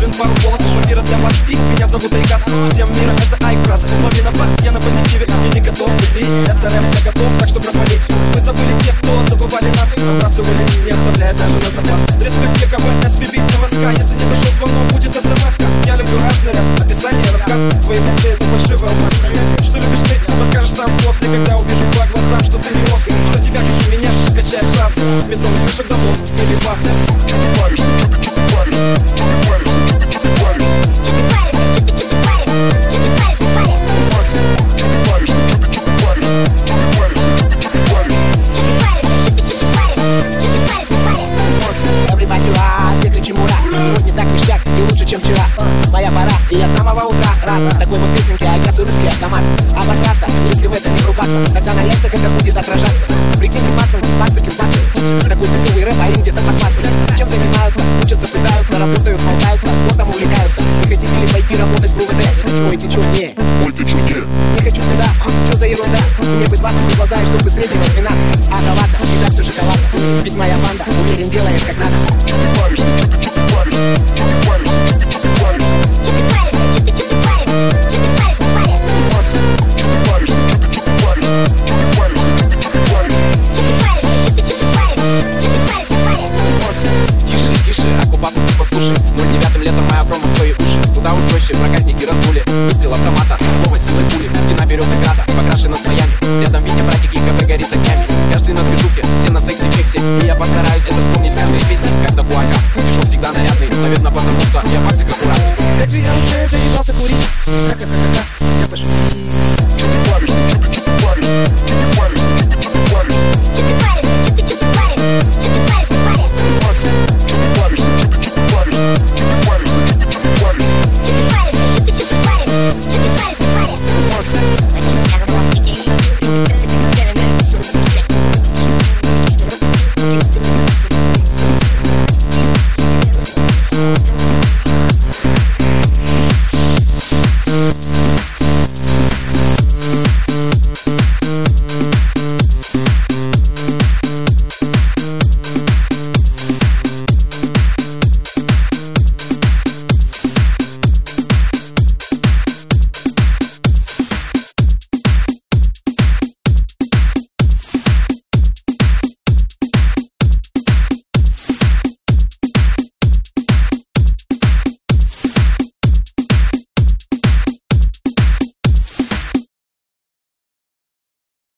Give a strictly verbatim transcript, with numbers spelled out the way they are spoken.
Блин, пару голосов, мира для вас. И меня зовут Айкас. Всем мира это Айкрас. Половина вас, я на позитиве. Я не готов, и это рэп, я готов, так что пропалить. Вы забыли тех, кто забывали нас. Набрасывали, не оставляя даже на запас. Респект ГКБ, эс пи би, МСК. Если не дошел звонок, будет смс-ка. Я люблю разный рэп, описание, рассказ. Твои бунты это фальшивая маска. Что любишь ты, расскажешь сам после. Когда увижу по глазам, что ты не Оскар. Что тебя, как и меня, качает правда. Бетон, крышек домов, или вахта. Сегодня так ништяк и лучше, чем вчера. Моя пора, и я с самого утра рад такой вот песенки, Айкас и русский автомат. Обосраться, если в этом не рубаться, тогда на яйцах это будет отражаться. Прикинь, с пацан, пацан, пацан. Такой тупый рэп, а им где-то под пацан. Чем занимаются, учатся, пытаются, работают, болтаются, спортом увлекаются. Не хотите ли пойти работать в РУВД? Ой, ты чё, не? Ой, ты чё, не? Не хочу туда, чё за ерунда? Мне быть двадцать в глаза, и чтобы среднего звена. Ага, ладно, и так всё шоколад. Ведь моя банда, уверен, делаешь как надо. Чё ты паришься, чё ты, чё ты паришься? Чё ты паришься, чё ты, чё ты паришься? Чё ты паришься, чё ты, чё ты паришься? Чё ты паришься, парень? Славься, чё ты паришься, чё ты, чё ты паришься? Чё ты паришься, чё ты, чё ты паришься? Чё ты паришься, чё ты, чё ты паришься? Чё ты паришься, парень? Славься. Тише, тише, оккупатор, ты послушай. ноль девятым летом моя промо в твои уши. Куда уж жестче, проказники раздули. Выстрел автомата, слово силой пули. Стена берет града, покрашена слоями. Рядом видя братики, КП горит огнями. Каждый на движухе, все на сексе-фексе. И я постараюсь это вспомнить в каждой песне. Когда буака, стишок всегда нарядный. Наверное, потому что я пацик аккуратный. Как же я уже заебался курить.